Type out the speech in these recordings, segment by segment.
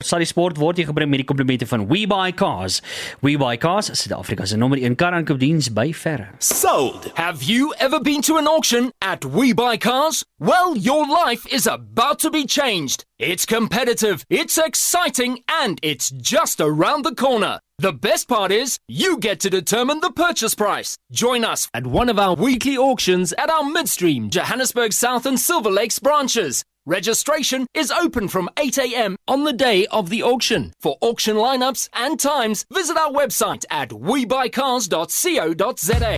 Sal die sport word jy gebring met die komplimente van WeBuyCars. WeBuyCars is Suid-Afrika se nommer 1 kar-aankoopdiens by verre. Sold! Have you ever been to an auction at We Buy Cars? Well, your life is about to be changed. It's competitive, it's exciting, and it's just around the corner. The best part is, you get to determine the purchase price. Join us at one of our weekly auctions at our Midstream, Johannesburg South and Silver Lakes branches. Registration is open from 8 a.m. on the day of the auction. For auction lineups and times, visit our website at webuycars.co.za.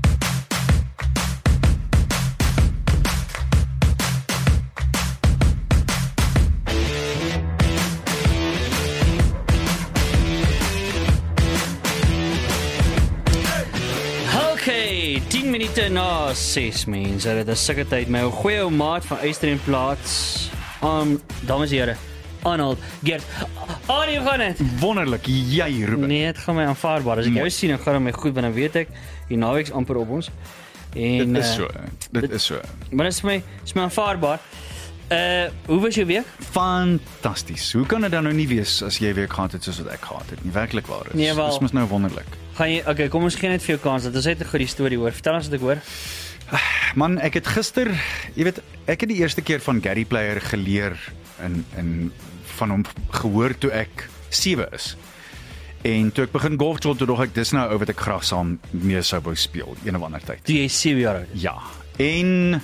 Okay, 10 minute na 6 mense. Dit is sulke tyd. My goeie ou maat van Eystreenplaas. Dames en here, Arnold, Gert. Hoe gaan dit? Wonderlik, jy Ruben. Nee, dit gaan my aanvaarbaar. As ek jou sien, dan gaan dit my goed, want dan weet ek die naweek's amper op ons. En Dit is so. Dit is so. Maar dit is my aanvaarbaar. Hoe was jou week? Fantasties. Hoe kan dit dan nou nie wees as jy week gehad het soos wat ek gehad het nie? Werklik waar is. Nee, wel. Dis mos nou wonderlik. Okay, kom ons gee net vir jou kans. Dat is net 'n goeie storie hoor. Vertel ons wat ek hoor. Man, ek het gister, jy weet, ek het die eerste keer van Gary Player geleer en van hom gehoor toe ek 7 is. En toe ek begin golf speel, toe dog ek dis nou ou wat ek graag saam mee sou wou speel een of ander tyd. Toe jy 7 jaar oud is. Ja. En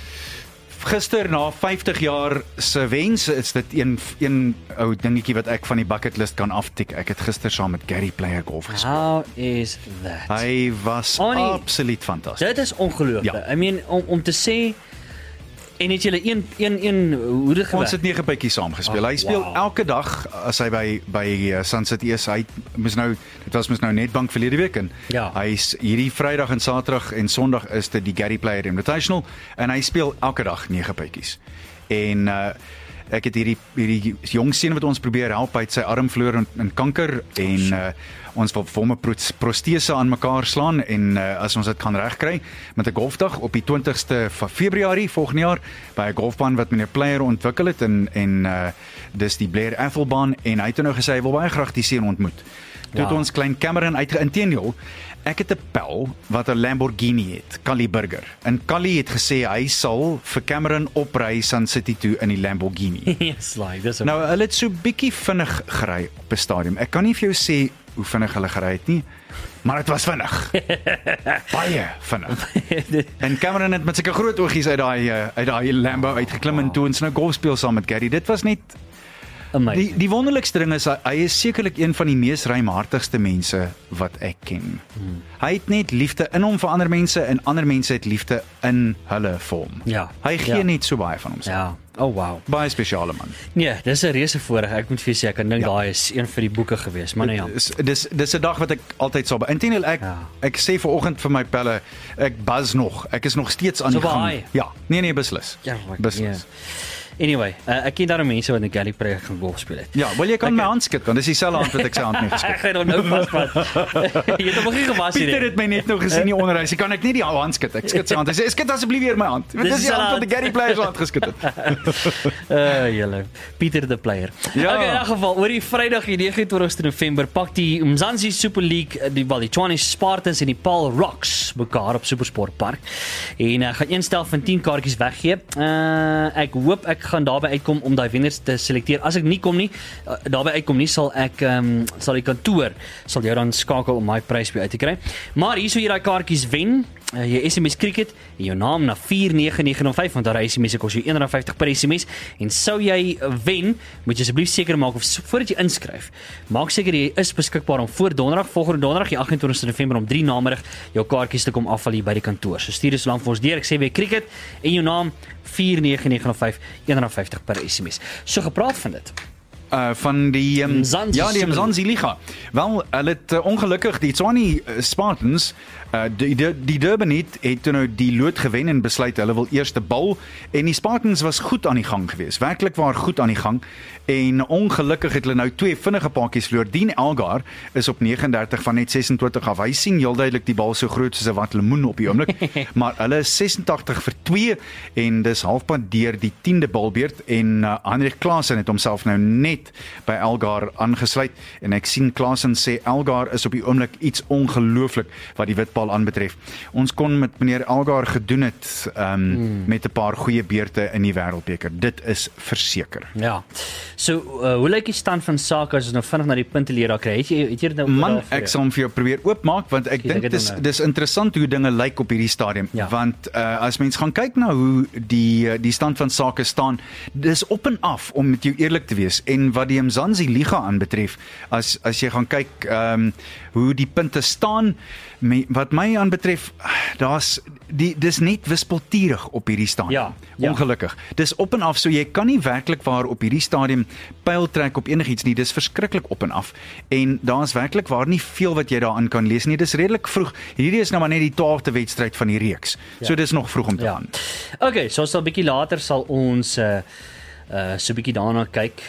gister na 50 jaar se wens is dit een ou dingetjie wat ek van die bucketlist kan aftik. Ek het gister saam met Gary Player golf gespeel. How is that? Hy was absoluut fantasties. Dit is ongelooflik. Ja. I mean, om te sê, en het julle een hoede gewerk? Ons het 9 bytjies saam gespeel. Hy speel elke dag as hy by Sunset is. Dit was mos nou Netbank verlede week en Ja. hy's hierdie Vrydag en Saterdag en Sondag is dit die Gary Player Invitational en hy speel elke dag 9 bytjies. En ek het hierdie jong seun wat ons probeer help, hy het sy arm verloor in kanker en ons wil vir hom 'n protese aan mekaar slaan en as ons dit kan regkry met 'n golfdag op die 20ste van Februarie volgende jaar by 'n golfbaan wat meneer Player ontwikkel het en dis die Blair Athelbaan en hy het nou gesê hy wil baie graag die seun ontmoet. Toe het ons klein Cameron inteendeel, ek het 'n pel wat 'n Lamborghini het, Callie Burger. En Callie het gesê hy sal vir Cameron opry Sun City toe in die Lamborghini. Yes, like, dis Nou, hulle het so bietjie vinnig gery op 'n stadium. Ek kan nie vir jou sê hoe vinnig hulle gery het nie, maar dit was vinnig. Baie vinnig. En Cameron het met sulke groot oogies uit daai Lambo uitgeklim en toe ons nou golf speel saam met Gary. Dit was net die wonderlikste ding is, hy is sekerlik een van die mees ruimhartigste mense wat ek ken. Hy het net liefde in hom vir ander mense en ander mense het liefde in hulle vir hom. Ja. Hy gee net so baie van homself. Ja. Oh wow. Baie spesiale man. Nee, dis 'n reuse voorreg. Ek moet vir sê, ek dink daai is een vir die boeke gewees, maar nou ja. Dis 'n dag wat ek altyd sal inteendeel ek sê vanoggend vir my pelle, ek buzz nog. Ek is nog steeds aan die gang. Ja. Nee, beslis. Ja, beslis. Anyway, ek ken daar mense wat in Gary Player gaan golf speel het. Ja, wil jy kan my hand skud want dis dieselfde hand wat ek sy hand mee geskud. Ek gaan hom nou vasvat. Jy het hom nog nie gewas nie. Pieter het my net nou gesien die onderwys. Kan ek nie die hand skud? Ek skud sy hand. Hy sê skud asseblief weer my hand. Dis die hand wat die Gary Player se hand geskud het. Julle. Pieter the Player. Ja. Okay, in elk geval, oor die Vrydag die 29ste November pak die Mzansi Super League, die Tshwane Spartans en die Paul Rocks mekaar op Supersport Park. En gaan een stel van 10 kaartjies weggee. Ek hoop ek gaan daarby uitkom om daai wenners te selekteer. As ek nie kom nie, daarby uitkom nie, sal die kantoor sal jou dan skakel om daai prys weer uit te kry. Maar hier sou jy daai kaartjies wen. Jy SMS cricket en jou naam na 49905 want daar SMS kos jou R1.50 per SMS en sou jy wen, moet jy asseblief seker maak of voordat jy inskryf, maak seker jy is beskikbaar om voor donderdag, volgende donderdag die 28ste November om 3 namiddag jou kaartjies te kom afval hier by die kantoor. So stuur dit so lank vir ons deur. Ek sê weer cricket en jou naam 49905 R1.50 per SMS. So gepraat van dit. Van die die Mzansi Liga. Wel, hulle het ongelukkig die Tshwane Spartans die Durban het nou die lood gewen en besluit hulle wil eers te bal en die Spartans was goed aan die gang geweest. Werklik waar goed aan die gang en ongelukkig het hulle nou 2 vinnige paadjies verloor. Dean Elgar is op 39 van net 26 af. Hy sien heel duidelik die bal so groot soos 'n wat lemoen op die oomblik. Maar hulle is 86 vir 2 en dis halfpad deur die 10de balbeurt en Heinrich Klaasen het homself nou net net by Elgar aangesluit en ek sien Klaasen sê Elgar is op die oomblik iets ongelooflik wat die witpaal aanbetref. Ons kon met meneer Elgar gedoen het met 'n paar goeie beurte in die wêreldbeker. Dit is verseker. Ja. So, hoe lyk die stand van sake as ons nou vinnig na die punte leer kry? Het jy dit nou Man, ek sal hom vir jou probeer oopmaak want ek dink dis interessant hoe dinge lyk op hierdie stadium. Ja. Want as mens gaan kyk na hoe die stand van sake staan, dis op en af om met jou eerlik te wees. En wat die Mzansi Liga aanbetref, as jy gaan kyk hoe die punte staan, wat my aanbetref, dis net wispelturig op hierdie stadium. Ja. Ongelukkig. Dis op en af, so jy kan nie werklik waar op hierdie stadium pyl trek op enigiets nie. Dis verskriklik op en af. En daar's werklik waar nie veel wat jy daarin kan lees nie. Dis redelik vroeg. Hierdie is nou maar net die 12de wedstryd van die reeks. So dis nog vroeg om te gaan. Okay, so sal bietjie later sal ons so 'n bietjie daarna kyk.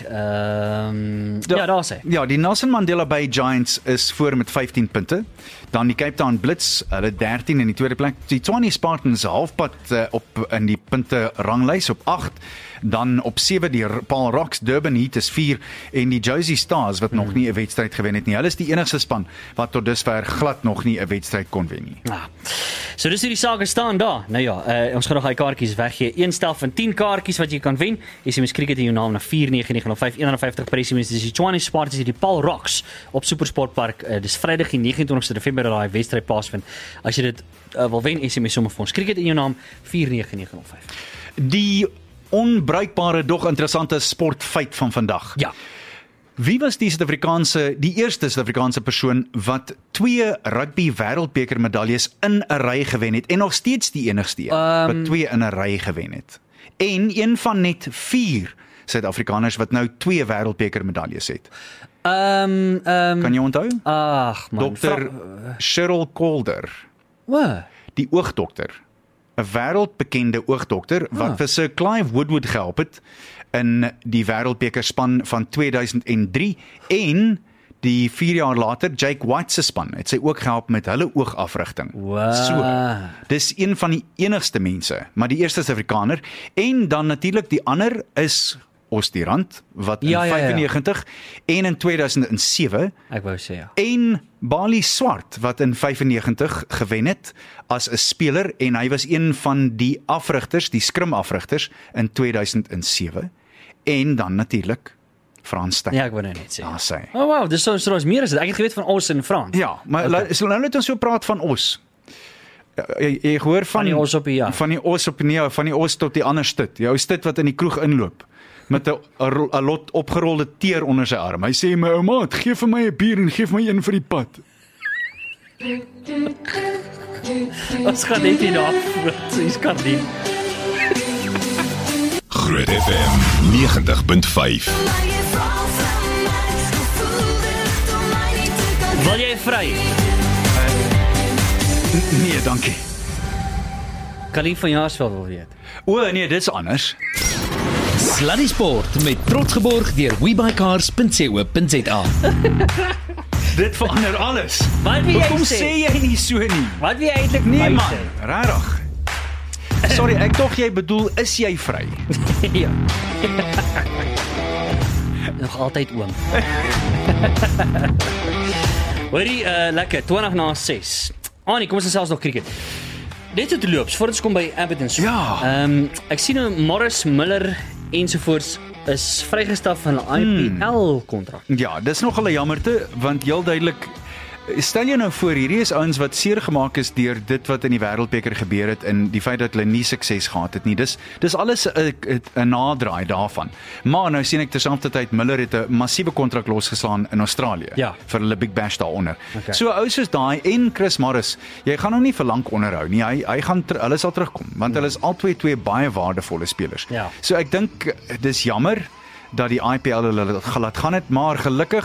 Ja, daar sê. Ja, die Nelson Mandela Bay Giants is voor met 15 punte. Dan die Cape Town Blitz, hulle 13 in die tweede plek. Die Tshwane Spartans halfpad op in die punte ranglys op 8. Dan op 7 die Paul Rocks, Durban Heat is 4 en die Josie Stars wat nog nie 'n wedstryd gewen het nie. Hulle is die enigste span wat tot dusver glad nog nie 'n wedstryd kon wen nie. Ja. So dis hoe die sake staan daar. Nou ja, ons gaan nog daai kaartjies weggee. Een stel van 10 kaartjies wat jy kan wen. SMS Cricket in jou naam na 49905 51 presies. Dis die Tshwane Spartans hier die Paul Rocks op Supersportpark. Dis Vrydag die 29ste November dat daai wedstryd plaasvind. As jy dit wil wen, SMS sommer vir ons Cricket in jou naam 49905. Die onbruikbare, dog interessante sportfeit van vandag. Ja. Wie was die eerste Suid-Afrikaanse persoon wat 2 rugby wêreldbeker medaljes in 'n ry gewen het en nog steeds die enigste wat 2 in 'n ry gewen het? En een van net 4 Suid-Afrikaners wat nou 2 wêreldbeker medaljes het. Kan jy onthou? Ag man. Dr. Cheryl Calder. Wat? Die oogdokter. 'n wêreldbekende oogdokter wat vir Sir Clive Woodward gehelp het in die wêreldbekerspan van 2003 en die 4 jaar later Jake White se span het sy ook gehelp met hulle oogafrigting. Wow. So, dis een van die enigste mense, maar die eerste Suid-Afrikaner en dan natuurlik die ander is Ostirand wat in 95 en in 2007 ek wou sê ja. En Bali Swart wat in 95 gewen het as 'n speler en hy was een van die afrigters, die skrimafrigters in 2007 en dan natuurlik Frans Steyn. Ja, ek wou net sê. Ja, sy. Oh wow, dis so is meer as dit. Ek het geweet van Os en Frans. Ja, maar nou net ons so praat van Os. Jy hoor van die Os op die van die Os op die van die Os tot die ander stit. Jou stit wat in die kroeg inloop met 'n lot opgerolde teer onder sy arm. Hy sê my ouma, gee vir my 'n bier en gee my een vir die pad. Ons gaan net hier af. Dis kan nie. Groot FM 90.5. Wil jy vry? Nee, dankie. Kan nie van Jaarsveld wil weet. O nee, dit's anders. Sluddy Sport met trots geborg deur webuycars.co.za. Dit verander alles. Wat wil jy Hoekom sê? sê jy nie so nie? Wat wil jy eintlik Nee man, sê? regtig. Sorry, ek dog jy bedoel is jy vry? Ja. Nog altyd oom. Hoorie, lekker 20 na 6. Annie, kom ons gesels nog cricket. Net so te loops voordat ons kom by Everton. Ja. Ek sien nou Morris, Miller ensovoorts is vrygestel van 'n IPL kontrak. Ja, dis nog 'n jammerte want heel duidelik stel jy nou voor hierdie is ouens wat seer gemaak is deur dit wat in die wêreldbeker gebeur het en die feit dat hulle nie sukses gehad het nie. Dis alles 'n nadraai daarvan. Maar nou sien ek terselfdertyd Miller het 'n massiewe kontrak losgeslaan in Australië vir hulle Big Bash daaronder. Okay. So ou soos daai en Chris Morris, jy gaan hom nie vir lank onderhou nie. Hy gaan hulle sal terugkom want hulle is albei twee baie waardevolle spelers. Ja. So ek dink dis jammer dat die IPL hulle laat gaan het, maar gelukkig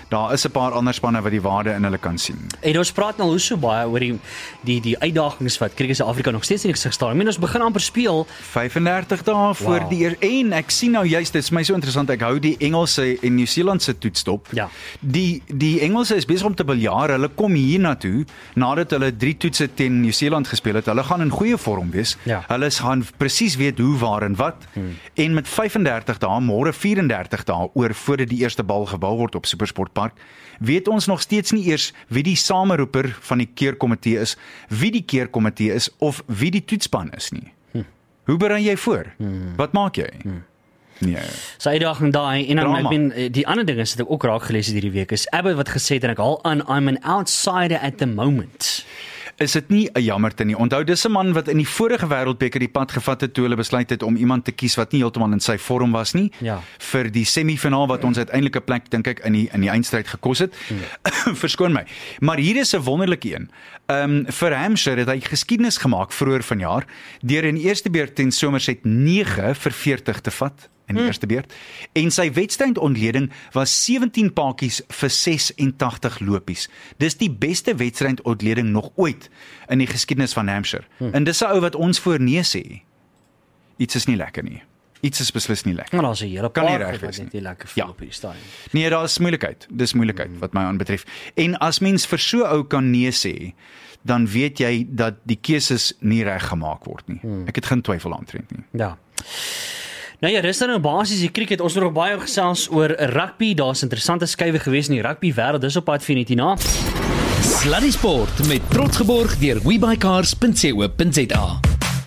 daar is 'n paar ander spanne wat die waarde in hulle kan sien. En ons praat nou hoe so baie oor die uitdagings wat Kriket Suid-Afrika nog steeds in die gesig staan. Ek meen ons begin amper speel 35 dae voor die en ek sien nou juist, dit is my so interessant, ek hou die Engelse en Nieu-Seelandse toets dop. Ja. Die Engelse is besig om te biljaar, hulle kom hier na toe, nadat hulle 3 toetse teen Nieu-Seeland gespeel het, hulle gaan in goeie vorm wees, hulle gaan presies weet hoe, waar en wat, en met 35 dae, môre 34 dae oor voordat die eerste bal gebou word op SuperSportpark, weet ons nog steeds nie eers wie die sameroeper van die keurkomitee is, wie die keurkomitee is, of wie die toetspan is nie. Hoe berei jy voor? Wat maak jy? Nee. So uitdaging daai en dan ek ben die ander ding is wat ek ook raak gelees het hierdie week is Abbott wat gesê het en ek haal aan I'm an outsider at the moment. Is dit nie 'n jammerte nie? Onthou, dis 'n man wat in die vorige wêreldbeker die pad gevat het toe hulle besluit het om iemand te kies wat nie heeltemal in sy vorm was nie, vir die semifinaal wat ons uiteindelik 'n plek dink ek in die eindstryd gekos het. Verskoon my. Maar hier is 'n wonderlike een. Vir Hampshire het hy geskiedenis gemaak vroeër vanjaar deur in die eerste beurt teen Somerset 9 vir 40 te vat in die eerste beurt. En sy wedstrydontleding was 17 paadjies vir 86 lopies. Dis die beste wedstrydontleding nog ooit in die geskiedenis van Hampshire. En dis 'n ou wat ons voor nee sê. Iets is nie lekker nie. Iets is beslis nie lekker. Maar daar's 'n hele Kan nie paar reg wat wees net nie. nie lekker voel op hierdie stadium. Nee, daar is moeilikheid. Dis moeilikheid wat my aanbetref. En as mens vir so ou kan nee sê, dan weet jy dat die keuses nie reg gemaak word nie. Ek het geen twyfel aantrent nie. Ja. Nou ja, dis dan nou basies die cricket. Ons het nog baie gesels oor rugby. Daar's interessante skuwe gewees in die rugby wêreld. Dis op pad vir net hierna. Sluddy Sport met trots geborg deur webuycars.co.za.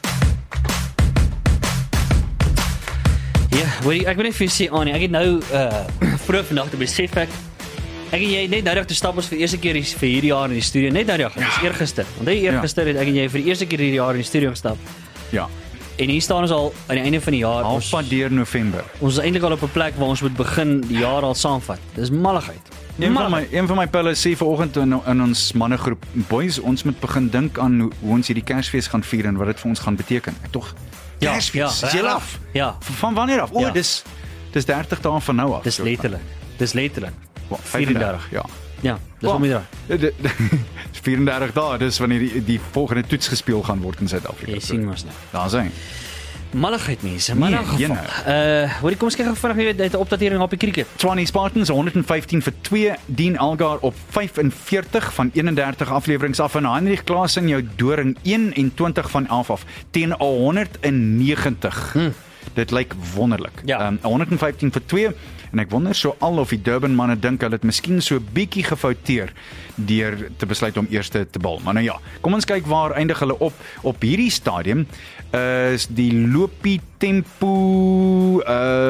Ja, ek wil net vir sê Annie, ek het nou vroeg vandag te besef ek en jy net nou toe stap ons vir die eerste keer vir hierdie jaar in die studio, net nou, dit is eergister. Want eergister het ek en jy vir die eerste keer hierdie jaar in die studio gestap. Ja. En hier staan ons al aan die einde van die jaar. Halfpad deur November. Ons is eintlik al op 'n plek waar ons moet begin die jaar al saamvat. Dis malligheid. Een van my pelle sê vanoggend in ons mannegroep, boys, ons moet begin dink aan hoe ons hierdie Kersfees gaan vier en wat dit vir ons gaan beteken. Tog. Kersfees. Is jy af? Ja. Van wanneer af? Dis 30 dae van nou af. Dis letterlik. 34, ja. Ja, dis om hier. 34 dae, dis wanneer die volgende toets gespeel gaan word in Suid-Afrika. Jy sien mos nou. Daar sien. Malligheid mense, maar in geval. Hoor kom ons kyk gou vinnig net 'n opdatering op die cricket. Tshwane Spartans 115 vir 2, Dean Elgar op 45 van 31 afleweringe af en Heinrich Klaasen jou doring 21 van 11 af teen 190. Dit lyk wonderlik. 115 vir 2 en ek wonder so al of die Durban manne dink hulle het miskien so bietjie gefouteer deur te besluit om eerste te bal. Maar nou ja, kom ons kyk waar eindig hulle op hierdie stadium. Is die lopie tempo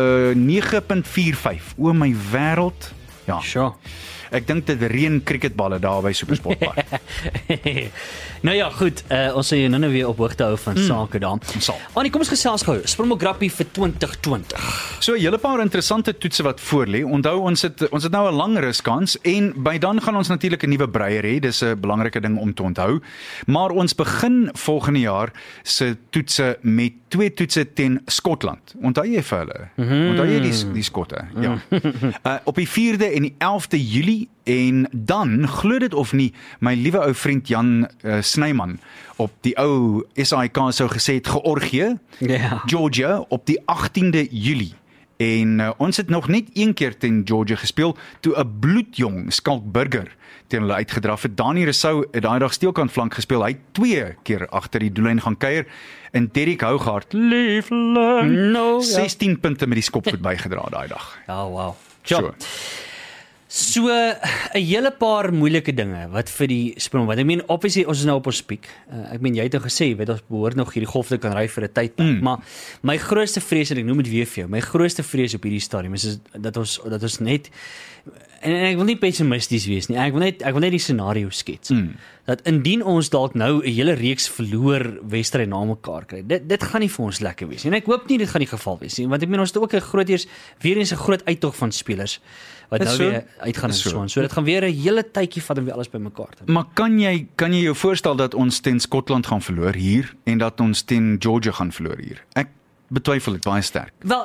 9.45. O my wêreld. Ja. Sure. Ek dink dit reën cricketballe daar by SuperSportpark. Nou ja, goed. Ons sal jou nou weer op hoogte hou van sake daar. Annie, kom ons gesels gou. Springbok Rugby vir 2020. So 'n hele paar interessante toetse wat voorlê. Onthou ons het nou 'n lang ruskans en by dan gaan ons natuurlik 'n nuwe breier hê. Dis 'n belangrike ding om te onthou. Maar ons begin volgende jaar se toetse met 2 toetse teen Skotland. Onthou jy vir hulle? Onthou jy die Skotte? Ja. Op die 4de en die 11de Julie en dan, glo dit of nie, my liewe ou vriend Jan Snyman op die ou SAIK sou gesê het Georgië, Georgia op die 18de Julie. En ons het nog net een keer teen Georgia gespeel toe 'n bloedjong Skalk Burger teen hulle uitgedraf het. Dani Rousseau het daai dag steelkant flank gespeel. Hy het 2 keer agter die doellyn gaan kuier en Derek Hougaard liefling 16 punte met die skopvoet bygedra daai dag. Ja, wow. So 'n hele paar moeilike dinge wat vir die Springbok. Ek meen obviously ons is nou op ons piek. Ek meen jy het nou gesê, weet ons behoort nog hierdie golf te kan ry vir 'n tydperk, maar my grootste vrees en ek noem dit weer vir jou, my grootste vrees op hierdie stadium is dat ons net en ek wil nie pessimisties wees nie. Ek wil net die scenario skets. Dat indien ons dalk nou 'n hele reeks verloor wedstryd na mekaar kry. Dit gaan nie vir ons lekker wees nie. En ek hoop nie dit gaan die geval wees nie, want ek meen ons het ook 'n weer eens 'n groot uittog van spelers wat nou weer uitgaan en so. So dit gaan weer 'n hele tydjie vat om weer alles bymekaar te. Maar kan jy jou voorstel dat ons teen Skotland gaan verloor hier en dat ons teen Georgia gaan verloor hier? betwyfel dit baie sterk. Wel,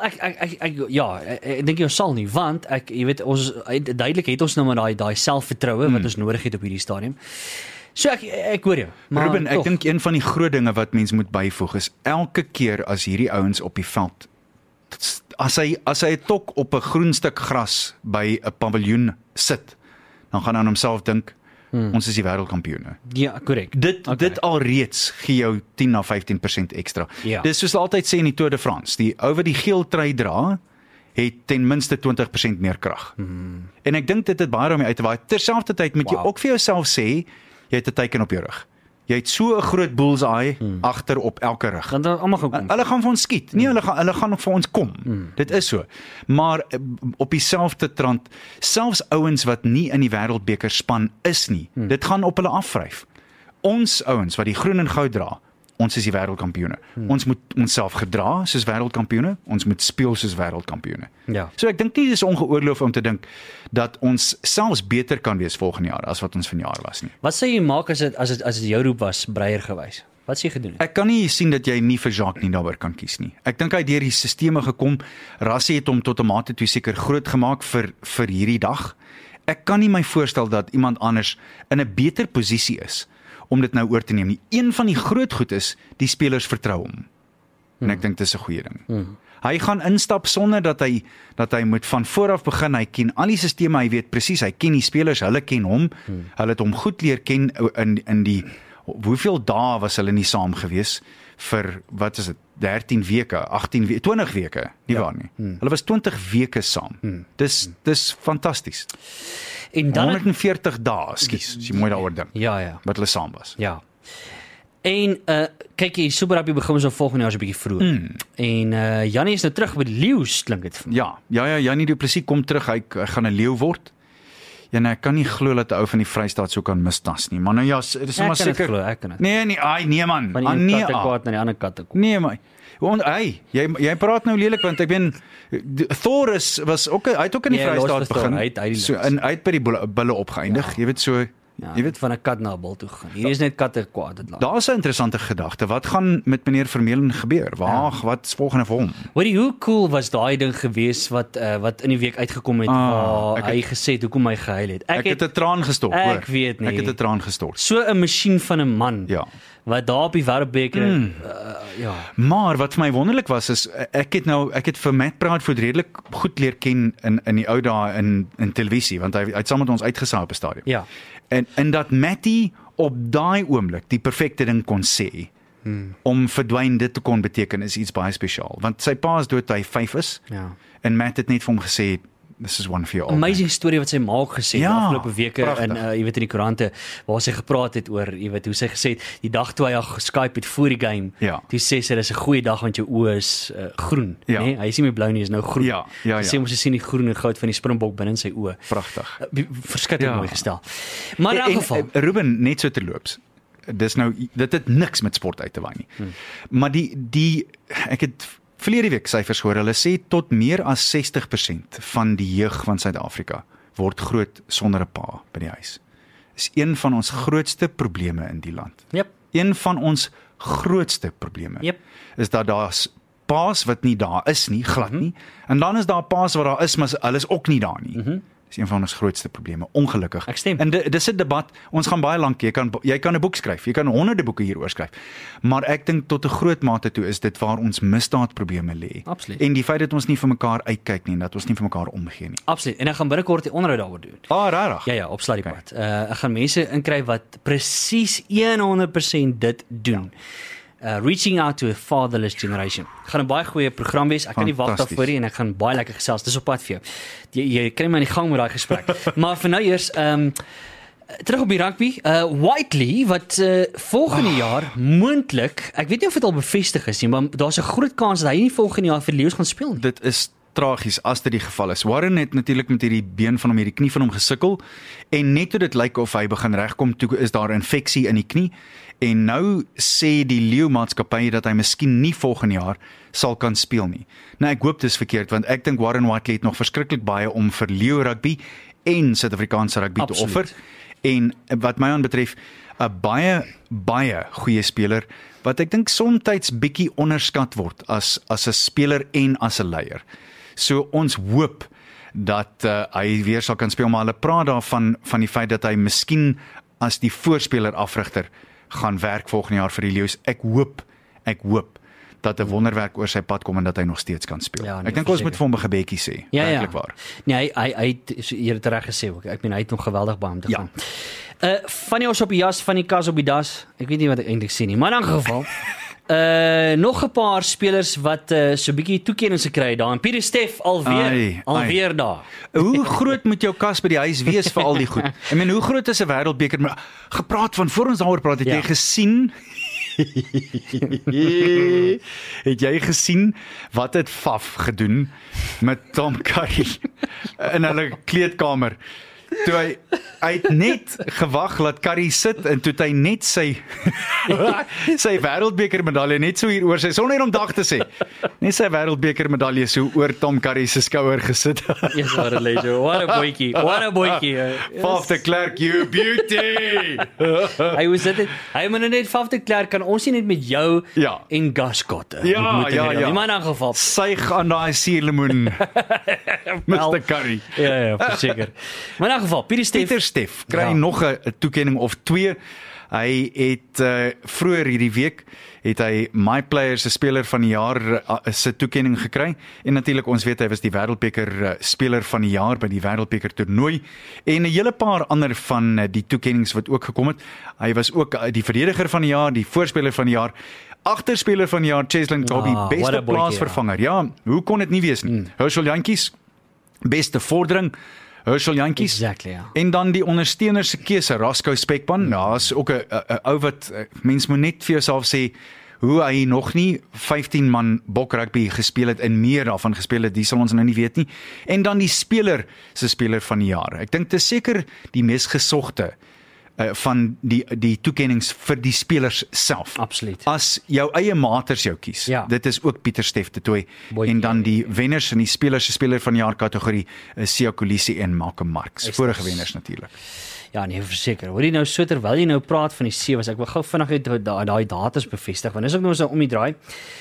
ek dink jy sal nie, want jy weet duidelik het ons nou maar daai selfvertroue wat ons nodig het op hierdie stadium. So ek hoor jou. Maar Ruben, ek toch. dink een van die groot dinge wat mens moet byvoeg is elke keer as hierdie ouens op die veld as hy 'n tok op 'n groen stuk gras by 'n paviljoen sit, dan gaan hy aan homself dink, ons is die wêreldkampioene. Ja, korrek. Dit alreeds gee jou 10 na 15% ekstra. Ja. Dis soos hulle altyd sê in die Tour de France, die ou wat die geel trui dra, het ten minste 20% meer krag. En ek dink dit het baie daarmee uit te waai. Terselfdertyd moet jy ook vir jouself sê, jy het 'n teken op jou rug. Jy het so 'n groot bullseye agter op elke rug. Want dan almal gaan kom. Hulle gaan vir ons skiet. Nee, hulle gaan nog vir ons kom. Dit is so. Maar op dieselfde trant, selfs ouens wat nie in die wêreldbeker span is nie, dit gaan op hulle afvryf. Ons ouens wat die groen en goud dra, ons is die wêreldkampioene. Ons moet onsself gedra soos wêreldkampioene, ons moet speel soos wêreldkampioene. Ja. So ek dink nie dis ongeoorloof om te dink dat ons selfs beter kan wees volgende jaar as wat ons vanjaar was nie. Wat sê jy maak as dit jou roep was, Breier gewys? Wat sê jy gedoen het? Ek kan nie sien dat jy nie vir Jacques Nienaber kan kies nie. Ek dink hy het deur die sisteme gekom. Rassie het hom tot 'n mate toe seker groot gemaak vir hierdie dag. Ek kan nie my voorstel dat iemand anders in 'n beter posisie is om dit nou oor te neem nie. Een van die groot goed is, die spelers vertrou hom. En ek dink dis 'n goeie ding. Hy gaan instap sonder dat hy moet van vooraf begin. Hy ken al die sisteme, hy weet presies, hy ken die spelers, hulle ken hom. Hulle het hom goed leer ken in die hoeveel dae was hulle nie saam gewees vir wat is dit 13 weke, 18 weke, 20 weke, nie waar nie. Hulle was 20 weke saam. Dis fantasties. En dan 140 dae, skus, as jy mooi daaroor dink. Ja. Wat hulle saam was. Ja. En kyk jy, Super Rugby begin ons volgende jaar so 'n bietjie vroeg. En Jannie is nou terug by die Leeu's, klink dit vir my. Ja, Jannie Du Plessis kom terug, hy gaan 'n leeu word. En ek kan nie glo dat 'n ou van die Vrystaat so kan mistas nie. Maar nou ja, dit is maar seker. Ek kan dit. Nee man. Van die katte kwaad na die ander katte kom. Nee man. Jy praat nou lelik want ek ben Thor was ook hy het ook in die Vrystaat begin. Hy het by die bulle opgeëindig. Jy weet so. Ja, jy weet van 'n kat na 'n bil toe gegaan. Hier is net katte kwaad dit laat. Daar's 'n interessante gedagte. Wat gaan met meneer Vermeulen gebeur? Wat's volgende vir hom? Hoorie, hoe cool was daai ding geweest wat in die week uitgekom het waar hy gesê het hoekom hy gehuil het. Ek het 'n traan gestort, hoor. Ek weet nie. Ek het 'n traan gestort. So 'n masjien van 'n man. Ja. Wat daar op die wêreldbeker ja. Maar wat vir my wonderlik was is ek het vir Matt Proudfoot redelik goed leer ken in die ou dae in televisie want hy het saam met ons uitgesaai op 'n stadion. Ja. En dat Matty op daai oomblik die perfekte ding kon sê om verdwyn dit te kon beteken is iets baie spesiaal want sy pa is dood toe hy 5 is. Ja. En Matt het net vir hom gesê this is one for you all. Amazing storie wat sy ma ook gesê het Ja, afgelope weke prachtig. in jy weet in die koerante waar sy gepraat het oor jy weet hoe sy gesê het die dag toe hy haar geskype het voor die game. Ja. Toe sê sy dis 'n goeie dag want jou oë is groen, Ja. nê? Hy is nie meer blou nie, is nou groen. Ja. Sy sê ons sien die groen en goud van die Springbok binne in sy oë. Pragtig. Verskriklik mooi gestel. Maar in elk geval, Ruben, net so terloops. Dit het niks met sport uit te waai nie. Maar ek het verlede week syfers gehoor, hulle sê tot meer as 60% van die jeug van Suid-Afrika word groot sonder 'n pa by die huis. Is een van ons grootste probleme in die land. Jep. Een van ons grootste probleme is dat daar's paas wat nie daar is nie, glad nie. En dan is daar paas wat daar is, maar hulle is ook nie daar nie. Dis een van ons grootste probleme, ongelukkig. Ek stem. En dis 'n debat, ons gaan baie lank, jy kan 'n boek skryf, jy kan honderde boeke hieroor skryf. Maar ek dink tot 'n groot mate toe is dit waar ons misdaadprobleme lê. Absoluut. En die feit dat ons nie vir mekaar uitkyk nie en dat ons nie vir mekaar omgee nie. Absoluut. En ek gaan binnekort 'n onderhoud daaroor doen. Regtig? Ja, op Sladiepad. Ek gaan mense inkry wat presies 100% dit doen. Reaching out to a fatherless generation. Gaan 'n baie goeie program wees. Ek kan nie wag daarvoor nie en ek gaan baie lekker gesels. Dis op pad vir jou. Jy kry my in die gang met daai gesprek. Maar vir nou eers terug op die rugby. Whiteley wat volgende jaar moontlik, ek weet nie of dit al bevestig is nie, maar daar's 'n groot kans dat hy nie volgende jaar vir Leeu's gaan speel nie. Dit is tragies as dit die geval is. Warren het natuurlik met hierdie been van hom, hierdie knie van hom gesukkel en net toe dit lyk of hy begin regkom, toe is daar 'n infeksie in die knie en nou sê die Leeu maatskappy dat hy miskien nie volgende jaar sal kan speel nie. Nou ek hoop dis verkeerd want ek dink Warren Whiteley het nog verskriklik baie om vir Leeu rugby en Suid-Afrikaanse rugby te offer. En wat my aanbetref, 'n baie goeie speler wat ek dink soms bietjie onderskat word as 'n speler en as 'n leier. So ons hoop dat hy weer sal kan speel, maar hulle praat daarvan van die feit dat hy miskien as die voorspeler afrigter gaan werk volgende jaar vir die Leeu's. Ek hoop dat 'n wonderwerk oor sy pad kom en dat hy nog steeds kan speel. Ja, nee, ek dink ons moet vir hom 'n gebedjie sê, werklik waar. Nee, hy het dit reg gesê ook. Ek meen hy het hom geweldig baie om te gaan. Van die os op die jas, van die kas op die das. Ek weet nie wat ek eintlik sê nie, maar in 'n geval nog 'n paar spelers wat so 'n bietjie toekennings gekry het daar. En Pieter Steff alweer daar. Hoe groot moet jou kas by die huis wees vir al die goed? Ek meen, hoe groot is 'n wêreldbeker? Maar gepraat van voor ons daaroor praat, het jy gesien? Het jy gesien wat het Faf gedoen met Tom Curry in hulle kleedkamer? Toe hy het net gewag laat Curry sit en toe het hy net sy wêreldbeker medalje net so hier oor sy, sonder om dag te sê, net sy wêreldbeker medalje so oor Tom Curry se skouer gesit. Yes, what a legend. What a boykie. Faf de Klerk, you beauty. Hy moet net Faf de Klerk, kan ons nie net met jou en Gascott. Ja. Die man in geval. Suig aan daai suurlemoen. Mr. Curry. Ja, verseker. Maar in geval, Pieter Steff kry nog 'n toekenning of 2. Hy het vroeër hierdie week het hy My Player se speler van die jaar se toekenning gekry en natuurlik ons weet hy was die wêreldbeker speler van die jaar by die wêreldbeker toernooi en 'n hele paar ander van die toekennings wat ook gekom het. Hy was ook die verdediger van die jaar, die voorspeler van die jaar, agterspeler van die jaar, Cheslin Kolbe, beste plaasvervanger. Ja, hoe kon dit nie wees nie? Herschel Jantjies, beste vordering, Herschel Jantjies. Exactly, En dan die ondersteuners se keuse, Rasco Spekman. Nou, is ook 'n ou wat mens moet net vir jouself sê hoe hy nog nie 15 man bok rugby gespeel het en meer daarvan gespeel het, dis sal ons nou nie weet nie. En dan die speler van die jaar. Ek dink dit is seker die mees gesogte van die toekennings vir die spelers self. Absoluut. As jou eie maters jou kies. Ja. Dit is ook Pieter Steff de Tooy. En dan die wenners in die speler van die jaar kategorie Siya Kolisi en Malcolm Marx. Vorige wenners natuurlik. Ja, nee, verseker. Hoor jy nou so terwyl jy nou praat van die sewe, ek wil gou vinnig daai datas bevestig want dis ook nou so om die draai.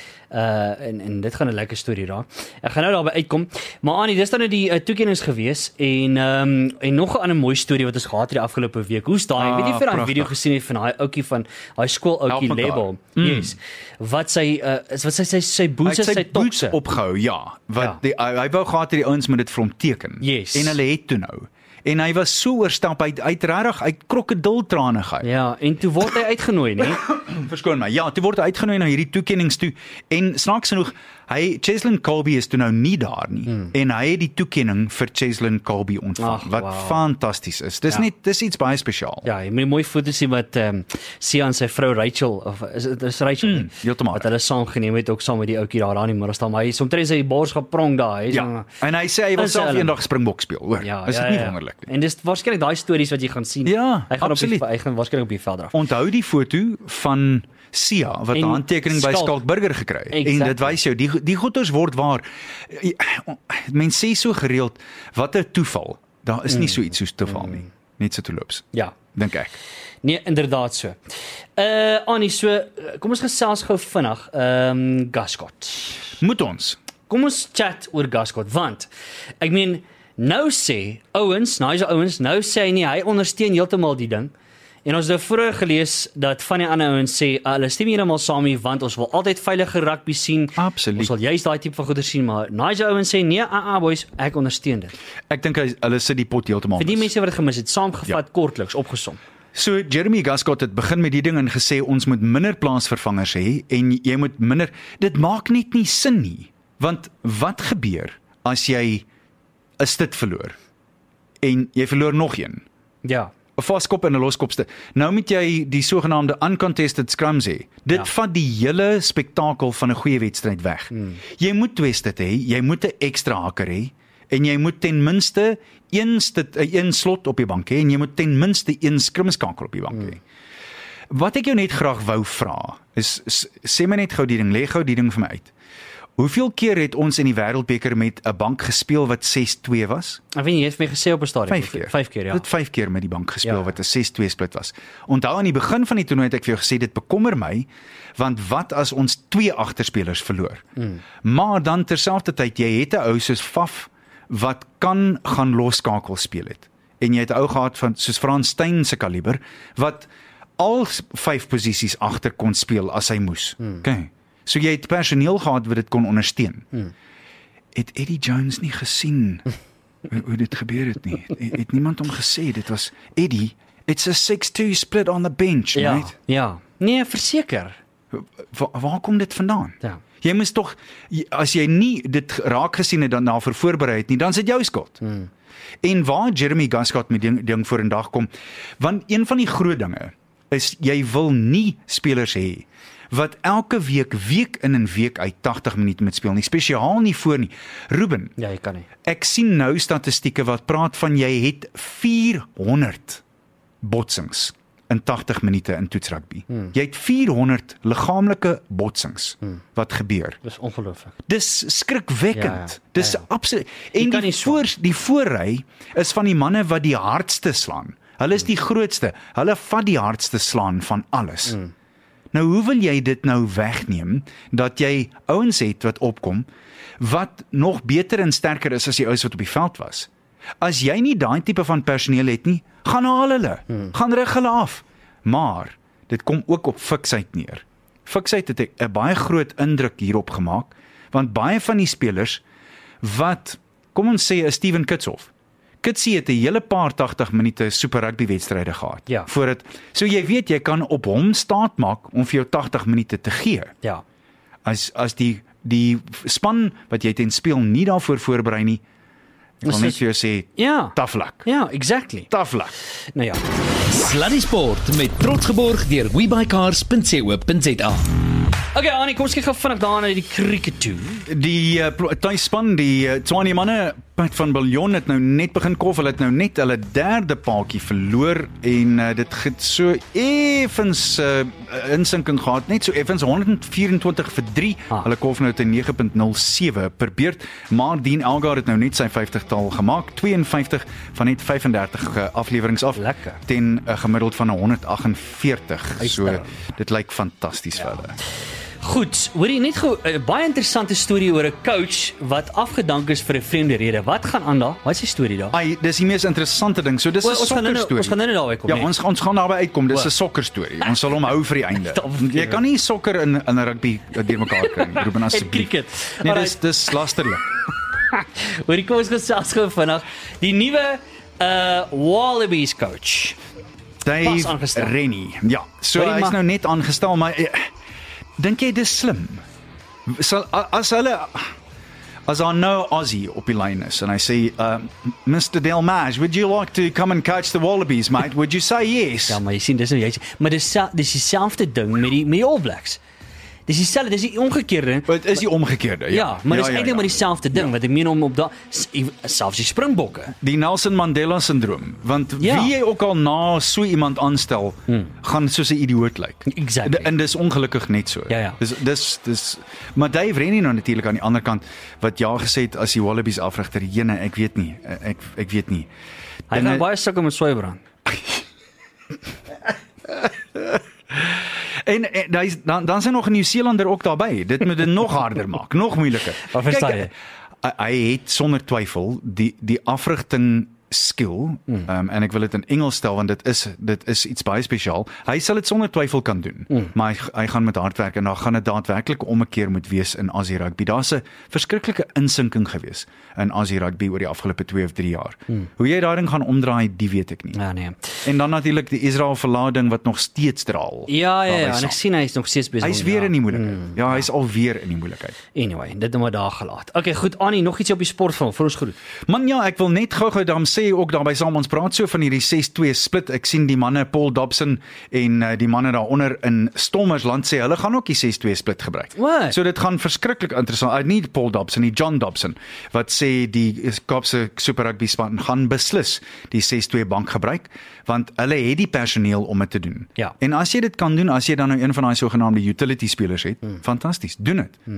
En dit gaan 'n lekker storie raak. Ek gaan nou daarby uitkom. Maar Annie, dis dan nou die toekennings gewees en nog 'n ander mooi storie wat ons gehad het die afgelope week. Hoe's daai? Ek weet nie of jy daai video gesien het van daai ouetjie van daai skoolouetjie Label. Yes. Wat sy boots en sy tokse opgehou, ja. Hy wou gehad het die ouens moet dit vir hom teken. Yes. En hulle het toe nou. En hy was so oorstap, hy het regtig uit krokodiltrane gehad. Ja, en toe word hy uitgenooi, nee? Verskoon my. Ja, toe word hy uitgenooi na hierdie toekennings toe. En snaaks genoeg, Cheslin Kolbe is toe nou nie daar nie. En hy het die toekenning vir Cheslin Kolbe ontvang, wat fantasties is. Dis iets baie spesiaal. Ja, jy moet 'n mooi foto sien wat Siya en sy vrou Rachel, of is Rachel, wat hulle saam geneem het, ook saam met die ouetjie daar in die middel staan, maar hy is omtrent sy bors geprong daar. Ja, en hy sê hy wil self eendag springbok speel, hoor. Is dit nie wonderlik nie? En dis waarskynlik daai stories wat jy gaan sien. Ja, hy gaan waarskynlik op die veld draf. Onthou die foto van Siya wat 'n handtekening by Skalk Burger gekry het. En dit wys jou die goeters word waar. Mense sê so gereeld wat 'n toeval. Daar is nie so iets soos toeval nie. Net so toeloops. Ja, dink ek. Nee, inderdaad so. Annie, so kom ons gesels gou vinnig. Gascott. Moet ons. Kom ons chat oor Gascott want ek meen nou sê Owens, nou sê hy nie hy ondersteun heeltemal die ding. En ons het vroeër gelees dat van die ander ouens sê hulle stem heeltemal saam hier want ons wil altyd veilige rugby sien. Absoluut. Ons wil juist daai tipe van goeie sien, maar Nigel Owens sê nee, boys, ek ondersteun dit. Ek dink hulle sit die pot heeltemal. Vir die mense wat dit gemis het, saamgevat kortliks opgesom. So Jeremy Gascott het begin met die ding en gesê ons moet minder plaasvervangers hê en jy moet minder. Dit maak net nie sin nie. Want wat gebeur as jy 'n stit verloor en jy verloor nog een? Ja. 'n vaskop en 'n loskopste. Nou moet jy die sogenaamde uncontested scrums hê. Dit vat die hele spektakel van 'n goeie wedstryd weg. Jy moet twisted hê, jy moet 'n ekstra hakker hê en jy moet ten minste een slot op die bank hê en jy moet ten minste een skrimskakel op die bank hê. Wat ek jou net graag wou vra is sê my net gou die ding, lê gou die ding vir my uit. Hoeveel keer het ons in die Wêreldbeker met 'n bank gespeel wat 6-2 was? Ek weet nie, jy het my gesê op 'n stadium. 5 keer. 5 keer, ja. Dit 5 keer met die bank gespeel Ja. wat 'n 6-2 split was. Onthou aan die begin van die toernooi het ek vir jou gesê dit bekommer my, want wat as ons 2 agterspelers verloor? Maar dan terselfdertyd jy het 'n ou soos Faf wat kan gaan losskakel speel het. En jy het 'n ou gehad van soos Frans Steyn se kaliber wat al 5 posisies agter kon speel as hy moes. Okay. So jy het personeel gehad wat dit kon ondersteun. Het Eddie Jones nie gesien hoe dit gebeur het nie? Het niemand hom gesê dit was Eddie, it's a 6-2 split on the bench, Ja, right? ja. Nee, verseker. Waar kom dit vandaan? Ja. Jy moes tog, as jy nie dit raak gesien het dan daarvoor voorberei het nie, dan is dit jou skuld. En waar Jeremy Gascott met ding voor in dag kom, want een van die groot dinge is jy wil nie spelers hê wat elke week in en week uit 80 minute moet speel nie, spesiaal nie voor nie. Ruben, Ja, jy kan nie. ek sien nou statistieke wat praat van jy het 400 botsings in 80 minute in toetsrugby. Jy het 400 liggaamlike botsings wat gebeur. Dis ongelooflik. Dis skrikwekkend. Ja, ja. Dis Ja, ja. absoluut. Jy En kan die nie die voorry is van die manne wat die hardste slaan. Hulle is die grootste. Hulle vat die hardste slaan van alles. Nou hoe wil jy dit nou wegneem dat jy ouens het wat opkom wat nog beter en sterker is as die ouens wat op die veld was? As jy nie daai tipe van personeel het nie, gaan haal hulle. Gaan rig hulle af. Maar dit kom ook op fiksheid neer. Fiksheid het 'n baie groot indruk hierop gemaak, want baie van die spelers wat, kom ons sê, is Steven Kitshoff. Kitsie het 'n hele paar 80 minute super rugby wedstryde gehad. Ja. Voordat, so jy weet jy kan op hom staat maak om vir jou 80 minute te gee. Ja. As die span wat jy ten speel nie daarvoor voorberei nie, ek wil net vir jou sê, Ja. tough luck. Ja, exactly. Tough luck. Nou ja. Sluddy Sport met trots geborg deur webycars.co.za. Okay, Annie, kom ons kyk gou vinnig daar na die cricket toe. Die tuisspan, die Tshwane manne, Pat van Biljon het nou net begin kof, hulle het nou net hulle derde paadjie verloor en dit het so effens insinking gehad, net so effens 124-3. Hulle kof nou te 9.07 per beurt, maar Dean Elgar het nou net sy 50-tal gemaak, 52 van net 35 afleweringe af. Lekker. Ten gemiddeld van 148. So Uitstekend. dit lyk fantasties vir hulle. Goed, hoorie net gou 'n baie interessante storie oor 'n coach wat afgedank is vir 'n vreemde rede. Wat gaan aan daar? Wat is die storie daar? Ai, dis die mees interessante ding. So dis 'n Ons gaan nou sokkerstorie. ons gaan nou daarby kom. Ja, nee. ons gaan daarby uitkom. Dis O. 'n sokkerstorie. Ons sal hom hou vir die einde. Dankie. Jy kan nie sokker in 'n rugby deurmekaar kry nie. Ruben En asseblief. cricket. Nee, Alright. dis lasterlik. Hoorie, kom ons gesels gou vinnig. Die nuwe Wallabies coach. Dave aangestel. Rennie. Ja, so Hoorie, hy's maar- nou net aangestel, maar dink jy dis slim? Sal as daar nou Aussie op die lyn is en hy sê Mr. Delmage, would you like to come and coach the Wallabies, mate? Would you say yes? Ja, maar jy sien, dis nou jy. Maar dis dieselfde ding met die All Blacks. Dis dieselfde, dis die omgekeerde. Dit is die omgekeerde. Ja, maar dis eintlik maar dieselfde ding wat ek meen om op selfs die Springbokke. Die Nelson Mandela syndroom, want Ja. wie jy ook al na so iemand aanstel, gaan soos 'n idioot lyk. Exactly. En dis ongelukkig net so. Ja, ja. Dis maar Dave Rennie nou natuurlik aan die ander kant wat ja gesê het as die Wallabies afrigter, jene, ek weet nie. Ek weet nie. Hy En, gaan baie sukkel met Swybrand. En dan is nog 'n Nieu-Seelander ook daarbey. Dit moet dit nog harder maak, nog moeiliker. Wat verstaan Kyk, hy het sonder twyfel die afrigting skill, en ek wil dit in Engels stel want dit is iets baie spesiaal. Hy sal dit sonder twyfel kan doen, maar hy gaan met hard werk en dan gaan dit daadwerklik om 'n keer moet wees in Aussie rugby. Daar's 'n verskriklike insinking gewees in Aussie rugby oor die afgelope 2 of 3 jaar. Hoe jy daai ding gaan omdraai, die weet ek nie. Ja, nee. En dan natuurlik die Israel verlading wat nog steeds draal. Ja, daarbij en saam. ek sien hy is nog steeds besig. Hy's weer in die moeilikheid. Ja, hy's alweer in die moeilikheid. Anyway, dit nou maar daar gelaat. Okay, goed, Annie, nog iets op die sportfront vir ons groet. Man, ja, ek wil net gou-gou dan sê ook daarby saam ons praat so van hierdie 6-2 split. Ek sien die manne Paul Dobson en die manne daaronder in Stormersland sê hulle gaan ook die 6-2 split gebruik. Wat? So dit gaan verskriklik interessant. Nie Paul Dobson, nie John Dobson wat sê die Kaapse Super Rugby span gaan beslis die 6-2 bank gebruik want hulle het die personeel om dit te doen. Ja. En as jy dit kan doen, as jy dan nou een van daai sogenaamde utility spelers het, fantasties, doen dit.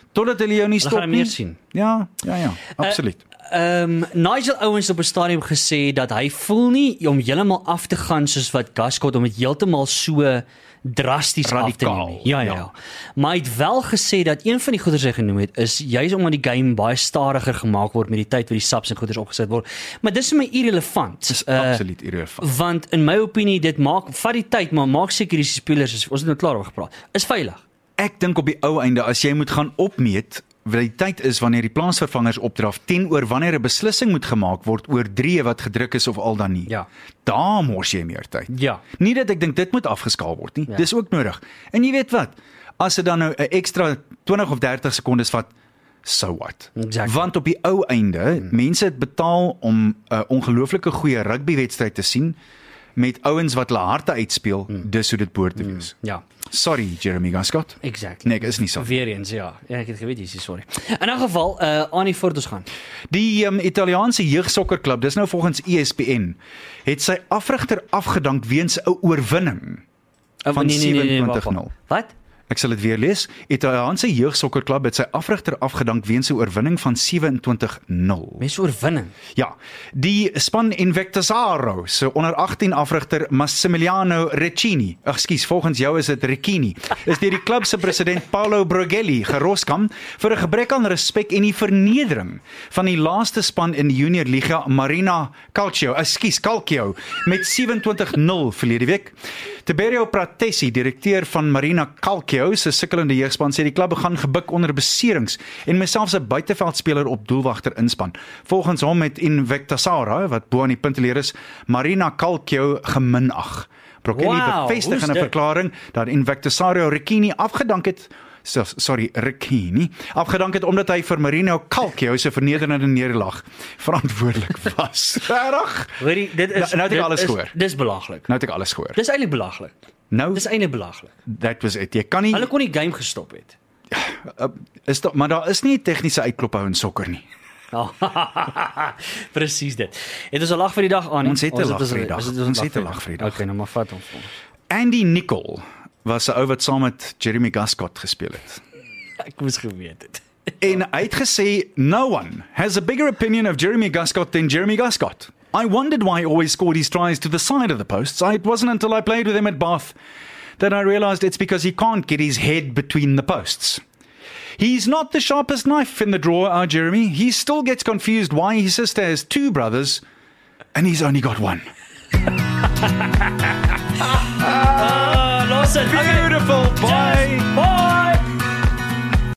totdat hulle jou nie Hulle stop gaan nie. meer sien. Ja, absoluut. Nigel Owens op 'n stadium gesê dat hy voel nie om heeltemal af te gaan soos wat Gascott om dit heeltemal so drasties af te Radikaal, neem nie. Ja. ja. Maar hy het wel gesê dat een van die goeders hy genoem het is juis omdat die game baie stadiger gemaak word met die tyd wat die subs en goeders opgesit word. Maar dis vir my irrelevant. Dis absoluut irrelevant. Want in my opinie dit vat die tyd, maar maak seker die spelers ons het nou klaar oor gepraat. Is veilig. Ek dink op die ou einde as jy moet gaan opmeet wat die tyd is wanneer die plaasvervangers opdraf teenoor wanneer 'n beslissing moet gemaak word oor 3 wat gedruk is of al dan nie. Ja. Daar mors jy meer tyd. Ja. Nie dat ek dink dit moet afgeskaal word nie. Ja. Dis ook nodig. En jy weet wat? As dit dan nou 'n ekstra 20 of 30 sekondes vat, so what? Exactly. Want op die ou einde, mense het betaal om 'n ongelooflike goeie rugbywedstryd te sien met ouens wat hulle harte uitspeel, dis hoe dit behoort te wees. Ja. Sorry Jeremy Gascott. Exactly. Nee, ek is nie sorry. Weer eens, ja. Ja, ek het geweet jy is sorry. In 'n geval, Annie voort ons gaan. Die Italiaanse jeugsokkerklub, dis nou volgens ESPN, het sy afrigter afgedank weens 'n oorwinning van Nee, 27-0. Wat? Ek sal dit weer lees. Italiaanse jeugsokkerklub het sy afrigter afgedank weens 'n oorwinning van 27-0. Mes oorwinning. Ja, die span Invectasaro se onder 18 afrigter Massimiliano Recchini, volgens jou is dit Recchini, is deur die klub se president Paolo Broghelli geroskam vir 'n gebrek aan respek en die vernedering van die laaste span in die Junior Liga Marina Calcio, met 27-0 verlede week. Tiberio Pratesi, direkteur van Marina Calcio se sukkelende jeugspan, sê die klub gaan gebuk onder beserings en myself 'n buiteveldspeler op doelwagter inspan. Volgens hom het Invectasaro, wat bo aan die punt leer is, Marina Calcio geminag. Broghelli bevestig in 'n verklaring dat Invectasaro Recchini afgedank het. Recchini afgedank het omdat hy vir Marino Calcio se vernederende nederlaag verantwoordelik was. Regtig? Hoorie, dit is Nou het ek alles gehoor. Dis belaglik. Nou het ek alles gehoor. Dis eintlik belaglik. Nou, Dis eintlik belaglik. that was it. Jy kan nie Hulle kon die game gestop het. maar daar is nie 'n tegniese uitklop in sokker nie. Oh, presies dit. Het ons 'n lag vir die dag aan. Ons het 'n lag vir die dag. Ons het 'n lag vir die dag. Okay, nou maar vat ons. Andy Nicol was 'n ou wat saam met Jeremy Gascott gespeel het. Ek moes geweet het. En hy het gesê, no one has a bigger opinion of Jeremy Gascott than Jeremy Gascott. I wondered why he always scored his tries to the side of the posts. It wasn't until I played with him at Bath that I realized it's because he can't get his head between the posts. He's not the sharpest knife in the drawer, our Jeremy. He still gets confused why his sister has 2 brothers and he's only got 1. Lawson, Beautiful. Bye.